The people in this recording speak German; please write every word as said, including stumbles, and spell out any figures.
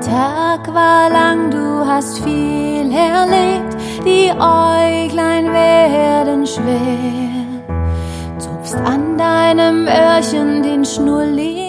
Tag war lang, du hast viel erlebt, die Äuglein werden schwer. Zupfst an deinem Öhrchen den Schnulli